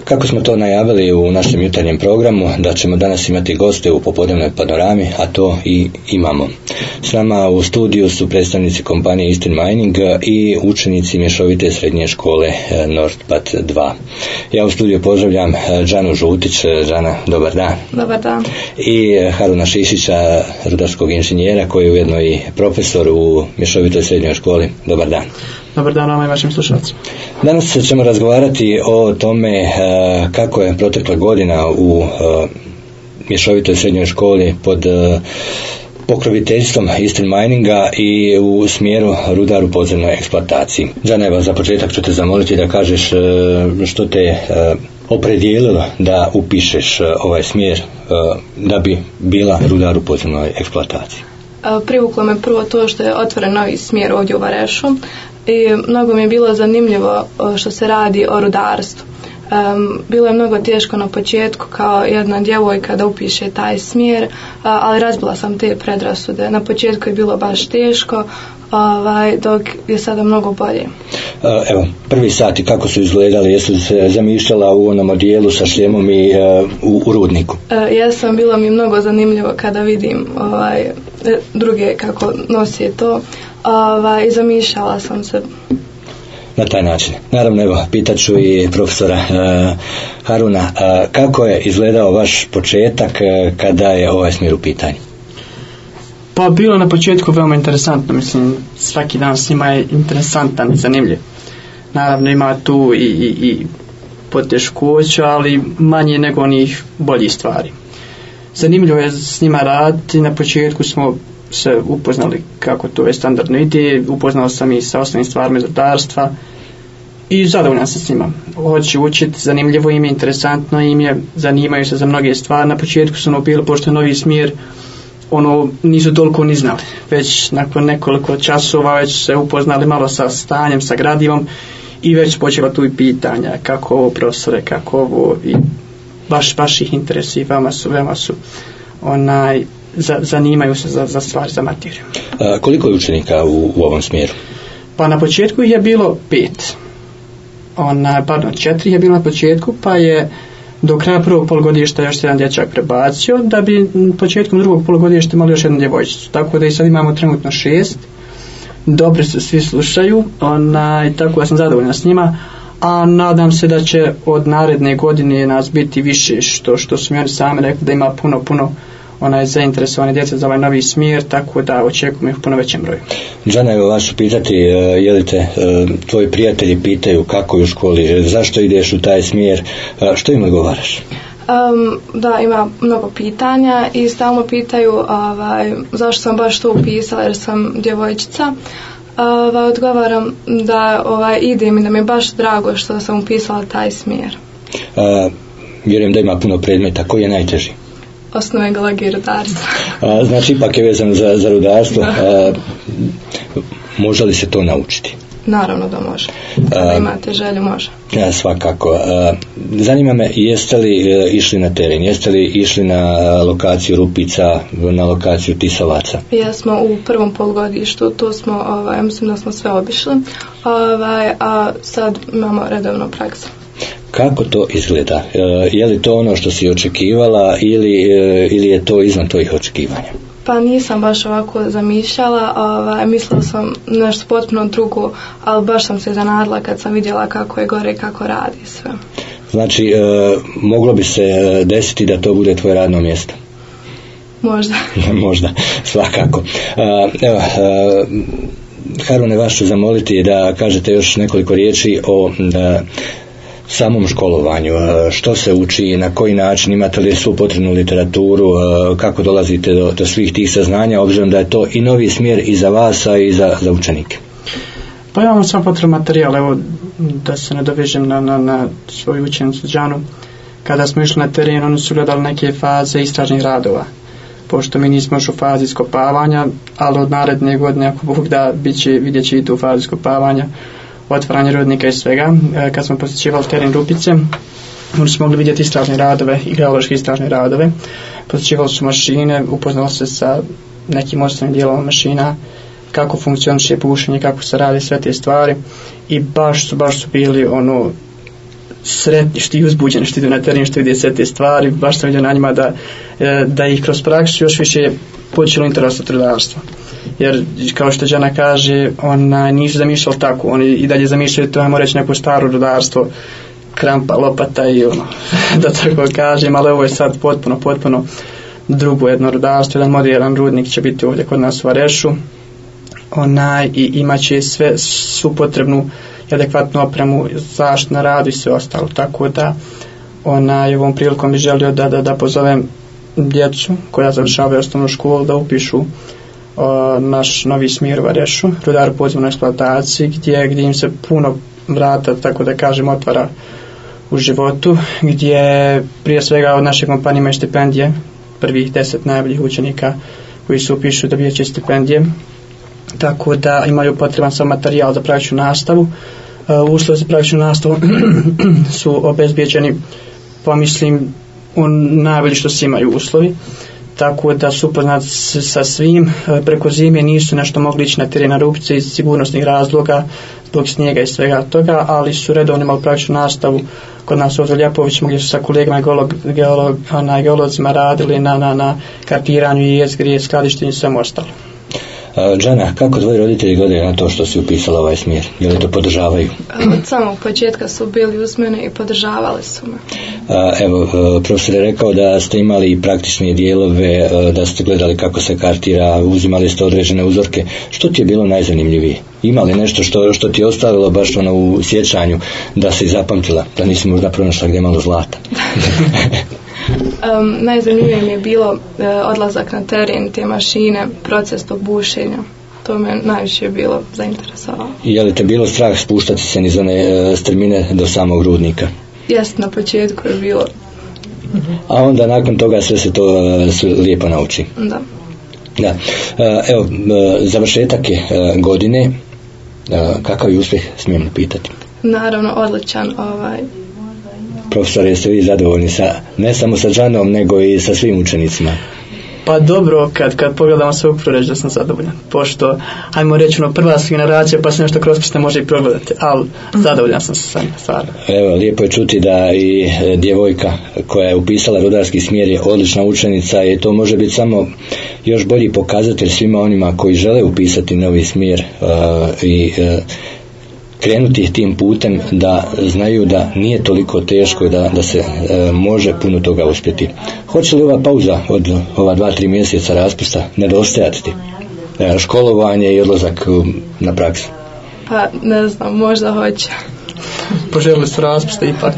Kako smo to najavili u našem jutarnjem programu, da ćemo danas imati goste u popodnevnoj panorami, a to i imamo. S nama u studiju su predstavnici kompanije Eastern Mining i učenici mješovite srednje škole Nordpad 2. Ja u studiju pozdravljam Džanu Žutić. Džana, dobar dan. Dobar dan. I Haruna Šišića, rudarskog inženjera, koji je ujedno i profesor u mješovitoj srednjoj školi. Dobar dan. Dobar dan vama i vašim slušalcima. Danas ćemo razgovarati o tome kako je protekla godina u mješovitoj srednjoj školi pod pokroviteljstvom Eastern Mininga i u smjeru rudar u podzemnoj eksploataciji. Džana, evo za početak ću te zamoliti da kažeš što te opredijelilo da upišeš ovaj smjer da bi bila rudar u podzemnoj eksploataciji. Privuklo me prvo to što je otvoren novi smjer ovdje u Varešu i mnogo mi je bilo zanimljivo što se radi o rudarstvu. Bilo je mnogo teško na početku kao jedna djevojka da upiše taj smjer, ali razbila sam te predrasude. Na početku je bilo baš teško, dok je sada mnogo bolje. Evo, prvi sati kako su izgledali, jesu se zamišljala u onom odijelu sa šljemom i u rudniku? Jesam, bilo mi mnogo zanimljivo kada vidim druge kako nose to i zamišljala sam se na taj način. Naravno, evo, pitat ću i profesora Haruna, kako je izgledao vaš početak kada je ovaj smjer u pitanju? Pa bilo na početku veoma interesantno, mislim, svaki dan s njima je interesantan i zanimljiv. Naravno ima tu i poteškoća, ali manje nego onih boljih stvari. Zanimljivo je s njima raditi, na početku smo se upoznali kako to je standardno ide, upoznao sam i sa osnovnim stvarima iz rudarstva i zadovoljan sam s njima. Hoće učiti, zanimljivo im je, interesantno im je, zanimaju se za mnoge stvari. Na početku su bili, pošto je novi smjer, nisu toliko ni znali. Već nakon nekoliko časova već se upoznali malo sa stanjem, sa gradivom i već počela tu i pitanja kako ovo profesore, kako ovo, i baš ih interesi, veoma su zanimaju se za stvari, za materiju. Koliko je učenika u ovom smjeru? Pa na početku je bilo 4 je bilo na početku, pa je do kraja prvog polugodišta još jedan dječak prebacio, da bi početkom drugog polugodišta imali još jednu djevojčicu. Tako da i sad imamo trenutno 6. Dobri se, svi slušaju, tako da sam zadovoljan s njima, a nadam se da će od naredne godine nas biti više, što su mi oni sami rekli da ima puno zainteresovane djece za ovaj novi smjer, tako da očekujem ih u puno većem broju. Džana, evo vas ću pitati, je li te tvoji prijatelji pitaju kako je u školi, zašto ideš u taj smjer, što im odgovaraš? Da, ima mnogo pitanja i stalno pitaju zašto sam baš to upisala jer sam djevojčica. Odgovaram da idem i da mi je baš drago što sam upisala taj smjer. Vjerujem da ima puno predmeta, koji je najteži? Osnove geologije i rudarstva. Znači ipak je vezano za rudarstvo. Može li se to naučiti? Naravno da može. Kada imate želju, može. Svakako. Zanima me, jeste li išli na teren? Jeste li išli na lokaciju Rupica, na lokaciju Tisalaca? Jesmo u prvom polugodištu, to smo, mislim da smo sve obišli, a sad imamo redovnu praksu. Kako to izgleda? Je li to ono što si očekivala ili je to izvan tvojih očekivanja? Pa nisam baš ovako zamišljala, mislila sam nešto potpuno drugo, ali baš sam se iznenadila kad sam vidjela kako je gore i kako radi sve. Znači, moglo bi se desiti da to bude tvoje radno mjesto? Možda. Možda, svakako. Evo, Harune, vas ću zamoliti da kažete još nekoliko riječi o samom školovanju, što se uči, na koji način, imate li svu potrebnu literaturu, kako dolazite do svih tih saznanja, obzirom da je to i novi smjer i za vas, a i za učenike? Pa imamo sva potrebna materijal, evo da se nadovežem na svoju učenicu Džanu. Kada smo išli na teren, oni su gledali neke faze istražnih radova. Pošto mi nismo još u fazi iskopavanja, ali od naredne godine, ako Bog da, vidjet će i tu fazu iskopavanja, otvaranje rudnika i svega. Kad smo posjećivali teren Rupice, oni su mogli vidjeti istražne radove i geološke istražne radove. Posjećivali su mašine, upoznali se sa nekim osnovnim dijelom mašina, kako funkcioniše bušenje, kako se radi sve te stvari, i baš su bili sretni, što i uzbuđeni, što idu na teren, što vide sve te stvari, baš sam vidio na njima da ih kroz praksu još više počelo interesovati rudarstvo. Jer kao što žena kaže, nisu zamišljali tako, oni i dalje zamišljaju to, ajmo reći, neko staro rudarstvo, krampa, lopata i da tako kažem, ali ovo je sad potpuno drugo jedno rudarstvo, jedan moderan rudnik će biti ovdje kod nas u Varešu, i imat će svu potrebnu i adekvatnu opremu, zaštitu na radu i sve ostalo, tako da ovom prilikom bih želio da pozovem djecu koja završavaju osnovnu školu da upišu naš novi smjer u Varešu, rudar u podzemnoj eksploataciji, gdje im se puno vrata, tako da kažem, otvara u životu, gdje prije svega od naše kompanije imaju stipendije, prvih 10 najboljih učenika koji se upišu dobijat će stipendije, tako da imaju potreban sam materijal za praktičnu nastavu. Uslovi za praktičnu nastavu su obezbijeđeni, pa mislim, najbolji što se imaju uslovi, tako da su upoznati sa svim. Preko zime nisu nešto mogli ići na teren na Rupice iz sigurnosnih razloga, zbog snijega i svega toga, ali su redovno imali praktičnu nastavu kod nas ovdje u Ljepovićima, gdje su sa kolegama geolozima radili na kartiranju jezgre, skladištenju i svemu ostalo. Džana, kako tvoji roditelji gledaju na to što si upisala ovaj smjer? Je li to podržavaju? Od samog početka su bili uz mene i podržavali su me. Evo, profesor je rekao da ste imali i praktične dijelove, da ste gledali kako se kartira, uzimali ste određene uzorke. Što ti je bilo najzanimljivije? Ima li nešto što ti je ostavilo baš u sjećanju da si zapamtila, da nisi možda pronašla gdje malo zlata? Najzanimljivije mi je bilo odlazak na teren, te mašine, proces tog bušenja. To me najviše bilo zainteresovalo. I je li te bilo strah spuštati se niz one strmine do samog rudnika? Jest, na početku je bilo. A onda nakon toga sve se to lijepo nauči. Da. Evo, završetak je godine. Kakav je uspjeh, smijem pitati? Naravno, odličan. Profesor, jeste vi zadovoljni ne samo sa Džanom, nego i sa svim učenicima? Pa dobro, kad pogledamo sve ukupno reći da sam zadovoljan, pošto, ajmo reći, prva generacija, pa se nešto kroz prste može i progledati, ali zadovoljan sam sa stvarno. Evo, lijepo je čuti da i djevojka koja je upisala rudarski smjer je odlična učenica i to može biti samo još bolji pokazatelj svima onima koji žele upisati novi smjer i krenuti tim putem, da znaju da nije toliko teško i da se može puno toga uspjeti. Hoće li ova pauza od ova 2-3 mjeseca raspusta nedostajati ti? Školovanje i odlazak na praksu? Pa ne znam, možda hoće. Poželjeli su raspusta ipak.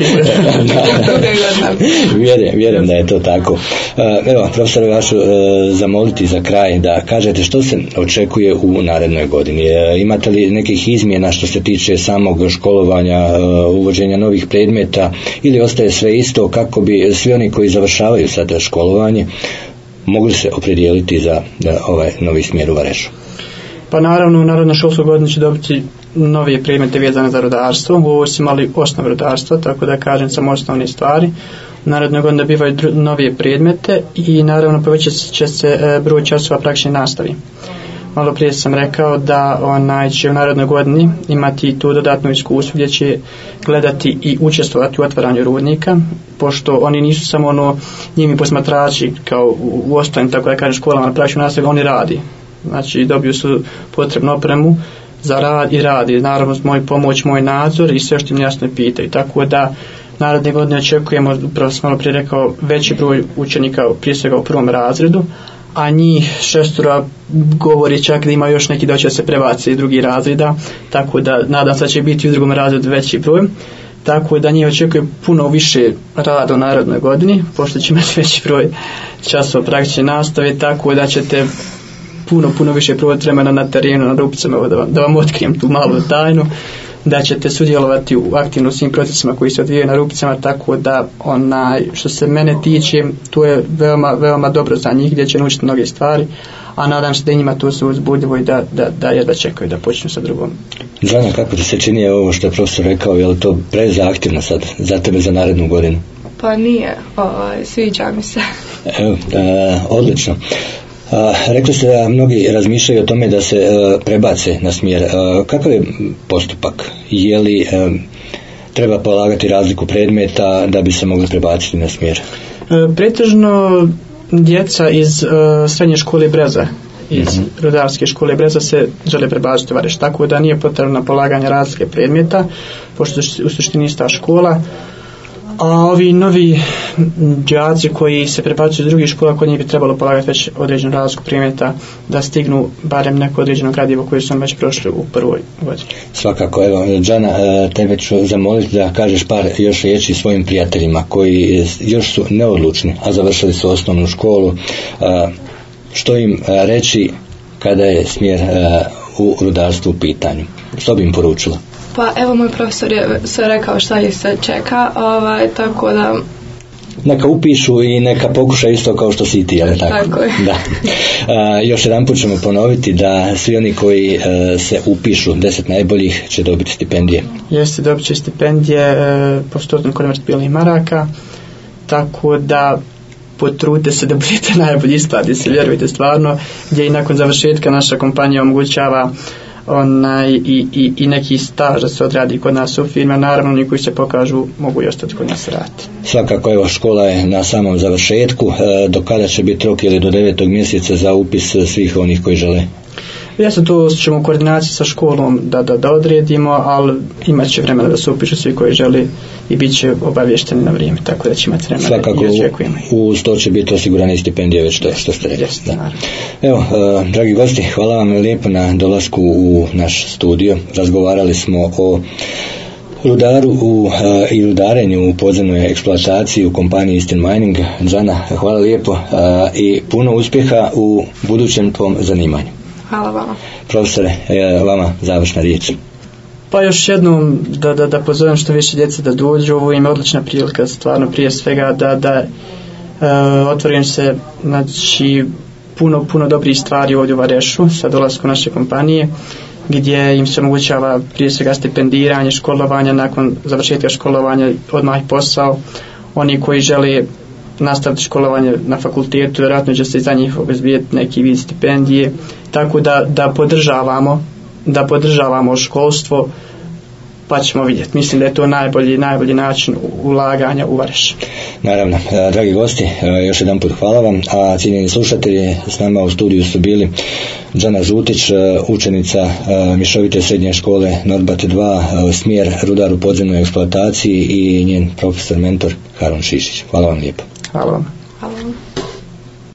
Vjerujem da je to tako. Evo, profesor, vašu zamoliti za kraj da kažete što se očekuje u narednoj godini. Imate li nekih izmjena što se tiče samog školovanja, uvođenja novih predmeta, ili ostaje sve isto kako bi svi oni koji završavaju sada školovanje mogli se opredijeliti za ovaj novi smjer u Varešu? Pa naravno, u narednoj školskoj godini će dobiti novije predmete vezane za rudarstvo. U ovoj su imali osnov rudarstva, tako da kažem samo osnovne stvari. U narednoj godini dobivaju novije predmete i naravno povećat će se broj časova praktične nastave. Malo prije sam rekao da će u narednoj godini imati tu dodatno iskustvo gdje će gledati i učestvovati u otvaranju rudnika, pošto oni nisu samo njimi posmatrači kao u ostalim, tako da kažem, školama na praktičnu nastavu, oni radi. Znači dobiju su potrebnu opremu za rad i radi. Naravno, moj pomoć, moj nadzor i sve što im jasno pitaju. Tako da naredne godine očekujemo, upravo sam malo prije rekao, veći broj učenika prije svega u prvom razredu, a njih 6 govori čak da ima još neki da će se prebaci iz drugih razreda, tako da nadam se da će biti u drugom razredu veći broj. Tako da njih očekuje puno više rada u narednoj godini, pošto će imati veći broj časova praktične nastave, tako da ćete puno više provoditi vremena na terenu, na Rupicama, da vam otkrijem tu malu tajnu, da ćete sudjelovati u aktivno svim procesima koji se odvijaju na Rupicama, tako da što se mene tiče, to je veoma dobro za njih, gdje će naučiti mnoge stvari, a nadam se da njima to se uzbudljivo i da jedva čekaju da počnu sa drugom. Džana, kako ti se čini ovo što je profesor rekao, je li to prezahtjevno sad za tebe za narednu godinu? Pa nije, sviđa mi se. Odlično. Rekli ste da mnogi razmišljaju o tome da se prebace na smjer. Kakav je postupak? Je li treba polagati razliku predmeta da bi se mogli prebaciti na smjer? Pretežno djeca iz srednje škole Breza, iz rudarske škole Breza se žele prebaciti u Vareš, tako da nije potrebno polaganje razlike predmeta, pošto u suštini ista škola. A ovi novi đaci koji se prebacuju iz drugih škola, kod njih bi trebalo polagati već određenu razliku predmeta da stignu barem neko određeno gradivo koje su već prošli u prvoj godini. Svakako, evo, Džana, tebe ću zamoliti da kažeš par još riječi svojim prijateljima koji još su neodlučni, a završili su osnovnu školu. Što im reći kada je smjer u rudarstvu u pitanju? Što bi im poručila? Pa evo, moj profesor je sve rekao šta ih se čeka, tako da... Neka upišu i neka pokušaju isto kao što si i ti, ali tako? Tako je. Da. Još jedan put ćemo ponoviti da svi oni koji se upišu 10 najboljih će dobiti stipendije. Jeste, dobit će stipendije po 100 konvertibilnih maraka, tako da potrudite se da budete najbolji, isplati se, vjerujte stvarno, gdje i nakon završetka naša kompanija omogućava i neki staž da se odradi kod nas u firme, naravno oni koji se pokažu mogu i ostati kod nas raditi. Svakako, evo, škola je na samom završetku, do kada će biti rok, ili do 9. mjeseca za upis svih onih koji žele? Jeste, to ćemo u koordinaciji sa školom da odredimo, ali imat će vremena da se upišu svi koji žele i bit će obavješteni na vrijeme, tako da će imati vremena. Svakako, uz to će biti osigurane i stipendije, već što ste rekli. Evo, dragi gosti, hvala vam lijepo na dolasku u naš studio. Razgovarali smo o rudaru i rudarenju u podzemnoj eksploataciji u kompaniji Eastern Mining. Džana, hvala lijepo i puno uspjeha u budućem tvom zanimanju. Hvala vama. Profesore, vama završna riječ. Pa još jednom da pozovem što više djece da dođu, ovo im je odlična prilika, stvarno prije svega da otvorim se, znači, puno dobrih stvari ovdje u Varešu sa dolaskom naše kompanije, gdje im se omogućava prije svega stipendiranje, školovanje, nakon završetka školovanja odmah posao. Oni koji žele nastaviti školovanje na fakultetu, vjerojatno će se za njih obezbijeti neki vid stipendije, tako da podržavamo školstvo, pa ćemo vidjeti. Mislim da je to najbolji način ulaganja u Vareš. Naravno, dragi gosti, još jedan put hvala vam, a cijenjeni slušatelji, s nama u studiju su bili Džana Žutić, učenica mješovite srednje škole Norbat 2, smjer rudar u podzemnoj eksploataciji, i njen profesor mentor Harun Šišić. Hvala vam lijepo. Hvala vam.